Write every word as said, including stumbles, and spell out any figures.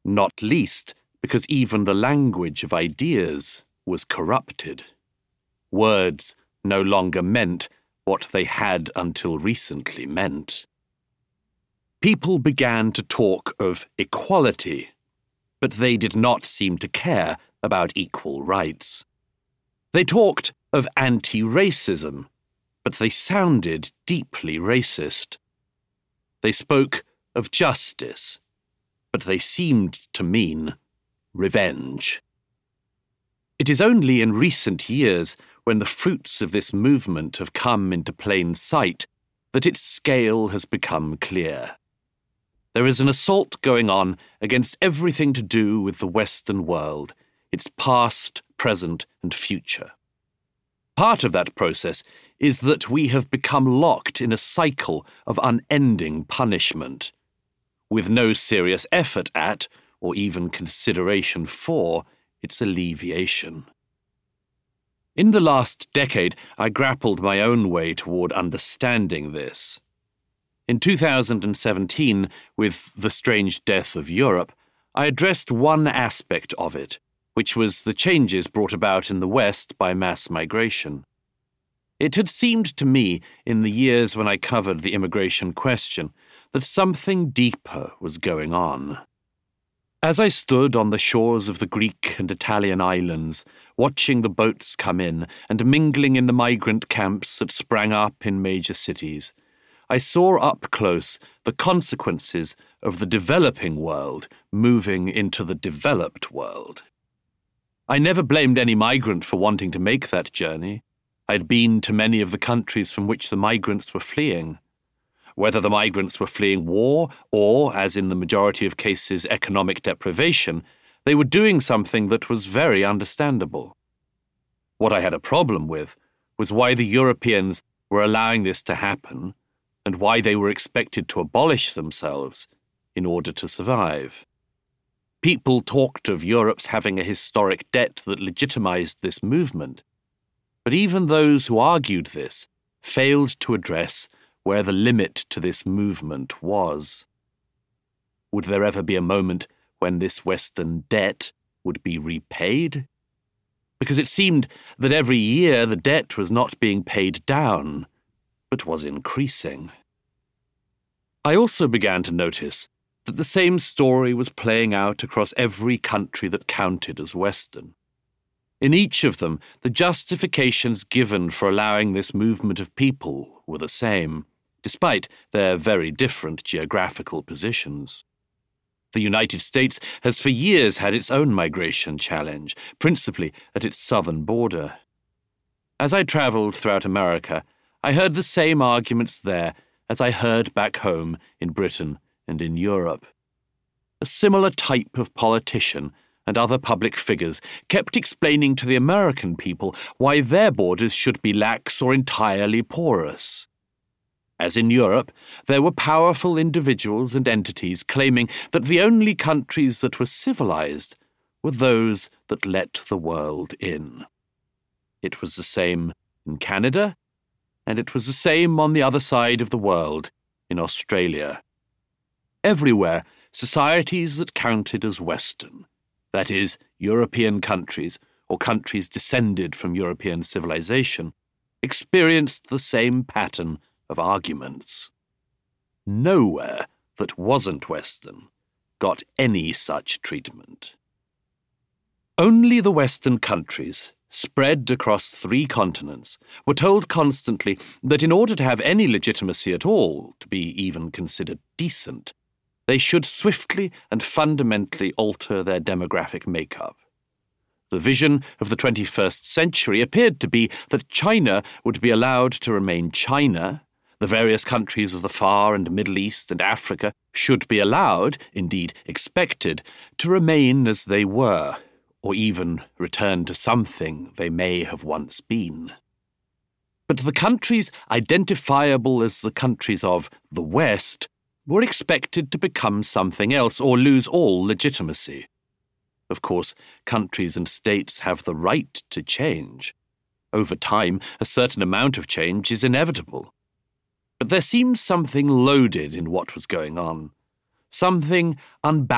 not least because even the language of ideas was corrupted. Words no longer meant what they had until recently meant. People began to talk of equality, but they did not seem to care about equal rights. They talked of anti-racism, but they sounded deeply racist. They spoke of justice, but they seemed to mean revenge. It is only in recent years, when the fruits of this movement have come into plain sight, that its scale has become clear. There is an assault going on against everything to do with the Western world, its past, present, and future. Part of that process is that we have become locked in a cycle of unending punishment, with no serious effort at, or even consideration for, its alleviation. In the last decade, I grappled my own way toward understanding this. In two thousand seventeen, with The Strange Death of Europe, I addressed one aspect of it, which was the changes brought about in the West by mass migration. It had seemed to me, in the years when I covered the immigration question, that something deeper was going on. As I stood on the shores of the Greek and Italian islands, watching the boats come in and mingling in the migrant camps that sprang up in major cities, I saw up close the consequences of the developing world moving into the developed world. I never blamed any migrant for wanting to make that journey. I had been to many of the countries from which the migrants were fleeing. Whether the migrants were fleeing war or, as in the majority of cases, economic deprivation, they were doing something that was very understandable. What I had a problem with was why the Europeans were allowing this to happen and why they were expected to abolish themselves in order to survive. People talked of Europe's having a historic debt that legitimized this movement, but even those who argued this failed to address where the limit to this movement was. Would there ever be a moment when this Western debt would be repaid? Because it seemed that every year the debt was not being paid down, but was increasing. I also began to notice that the same story was playing out across every country that counted as Western. In each of them, the justifications given for allowing this movement of people were the same, despite their very different geographical positions. The United States has for years had its own migration challenge, principally at its southern border. As I traveled throughout America, I heard the same arguments there as I heard back home in Britain and in Europe. A similar type of politician and other public figures kept explaining to the American people why their borders should be lax or entirely porous. As in Europe, there were powerful individuals and entities claiming that the only countries that were civilized were those that let the world in. It was the same in Canada, and it was the same on the other side of the world, in Australia. Everywhere, societies that counted as Western, that is, European countries or countries descended from European civilization, experienced the same pattern of arguments. Nowhere that wasn't Western got any such treatment. Only the Western countries, spread across three continents, were told constantly that in order to have any legitimacy at all, to be even considered decent, they should swiftly and fundamentally alter their demographic makeup. The vision of the twenty-first century appeared to be that China would be allowed to remain China, the various countries of the Far and Middle East and Africa should be allowed, indeed expected, to remain as they were, or even return to something they may have once been. But the countries identifiable as the countries of the West were expected to become something else or lose all legitimacy. Of course, countries and states have the right to change. Over time, a certain amount of change is inevitable. But there seemed something loaded in what was going on, something unbalanced.